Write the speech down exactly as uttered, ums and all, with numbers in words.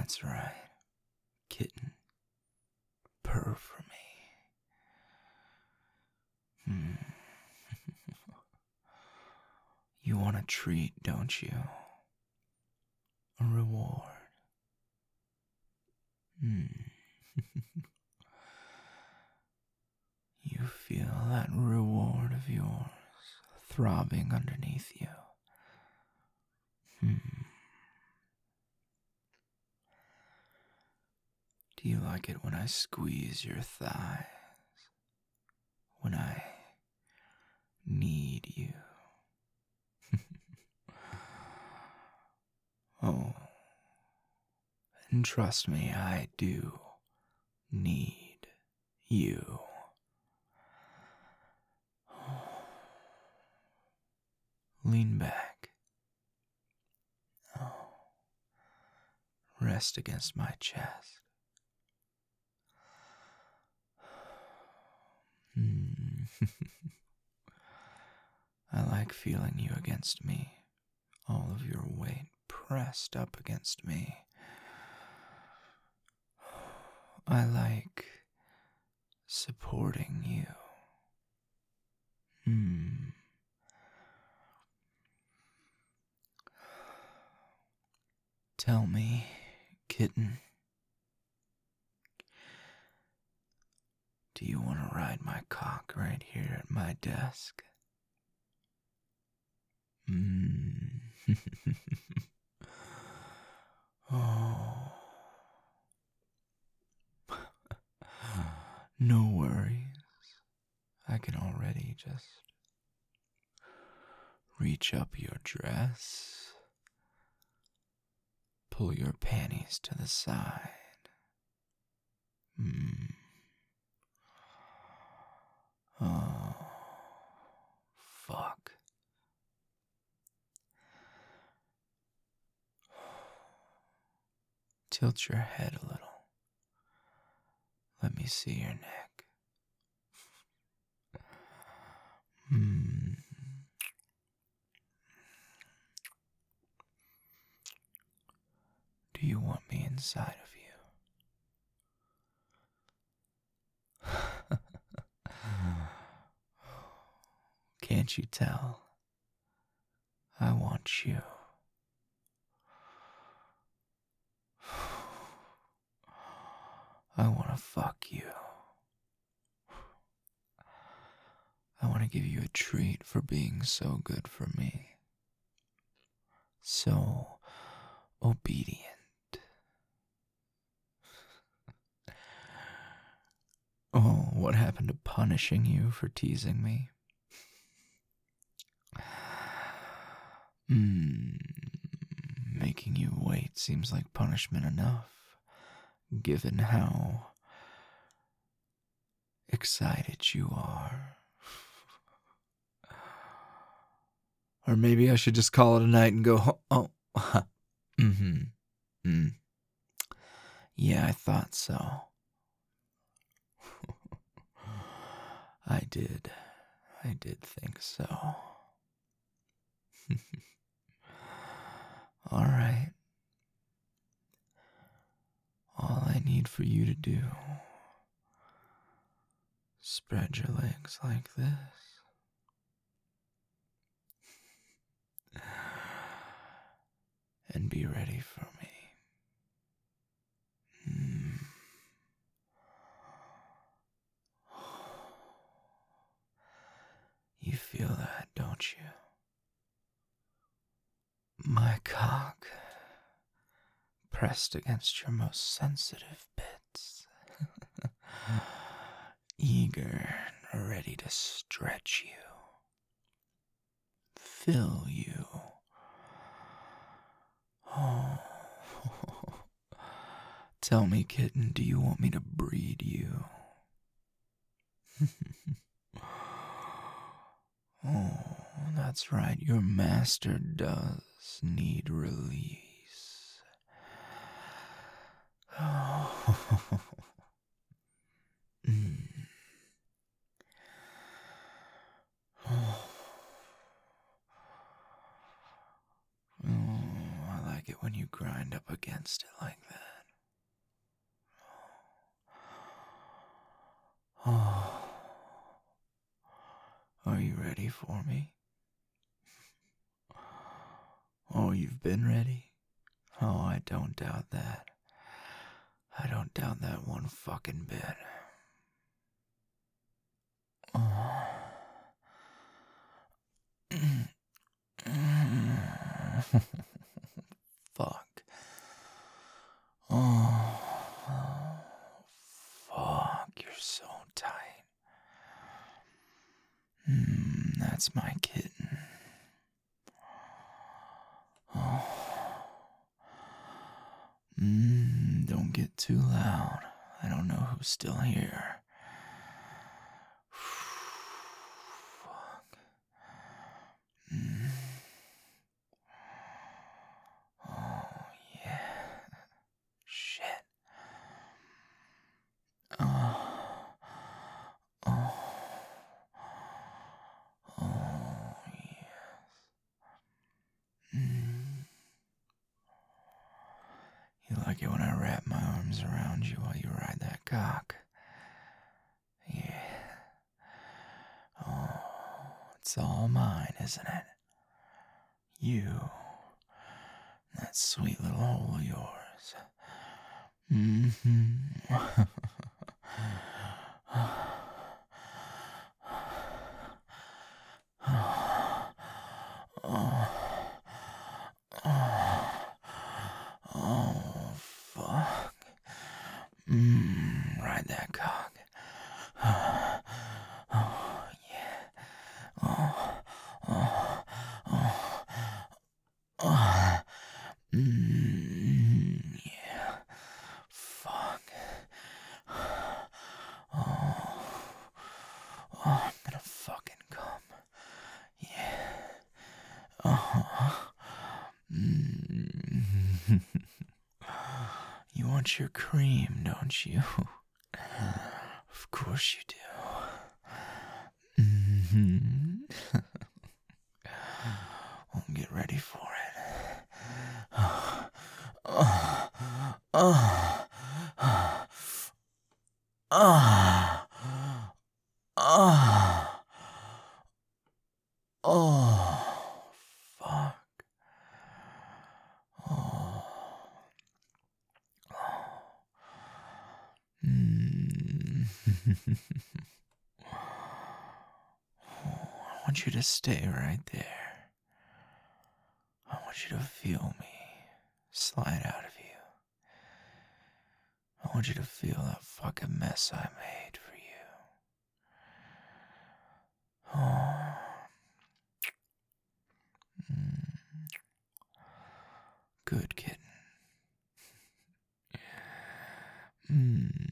That's right, kitten. Purr for me. Hmm. You want a treat, don't you? A reward. Hmm. You feel that reward of yours throbbing underneath you. Hmm. Do you like it when I squeeze your thighs? When I need you? Oh, and trust me, I do need you. Lean back. Oh, rest against my chest. Hmm. I like feeling you against me, all of your weight pressed up against me. I like supporting you. Hmm. Tell me, kitten, do you want to ride my cock right here at my desk? Hmm. Oh. No worries. I can already just reach up your dress, pull your panties to the side. Hmm. Oh, fuck. Tilt your head a little. Let me see your neck. Hmm. Do you want me inside of you? Can't you tell? I want you. I want to fuck you. I want to give you a treat for being so good for me. So obedient. Oh, what happened to punishing you for teasing me? Hmm. Making you wait seems like punishment enough, given how excited you are. Or maybe I should just call it a night and go, oh, mm-hmm, mm. Yeah, I thought so. I did. I did think so. All right. All I need for you to do, spread your legs like this. And be ready for me. Mm. You feel that, don't you? My cock pressed against your most sensitive bits. Eager and ready to stretch you. Fill you. Oh. Tell me, kitten, do you want me to breed you? Oh, that's right. Your master does need release. Oh. Mm. Oh. Oh, I like it when you grind up against it like that. Are you ready for me? Oh, you've been ready? Oh, I don't doubt that. I don't doubt that one fucking bit. Oh. Fuck. Oh. Fuck, you're so tight. Mm, that's my kitten. Oh. Mm, don't get too loud. I don't know who's still here. Fuck. Mm. Oh, yeah. Shit. Oh. Oh. Oh, yes. Mm. You like it when I wrap my arms around you while you ride that cock? Yeah. Oh, it's all mine, isn't it? You. That sweet little hole of yours. Mm-hmm. Oh, oh, oh, fuck. Mmm, ride that cock. Oh, yeah. Oh, oh, oh, oh. Mmm, yeah. Fuck. Oh, oh, I'm gonna fucking come. Yeah. Oh. Mm. You want your cream, don't you? Of course you do. Mm-hmm. Well, get ready for it. Oh, oh, oh, oh, oh, oh, fuck. Oh, oh. Mm. Oh, I want you to stay right there. I want you to feel me slide out of you. I want you to feel that fucking mess I made for you. Oh. Mm. Good kitten. Mm.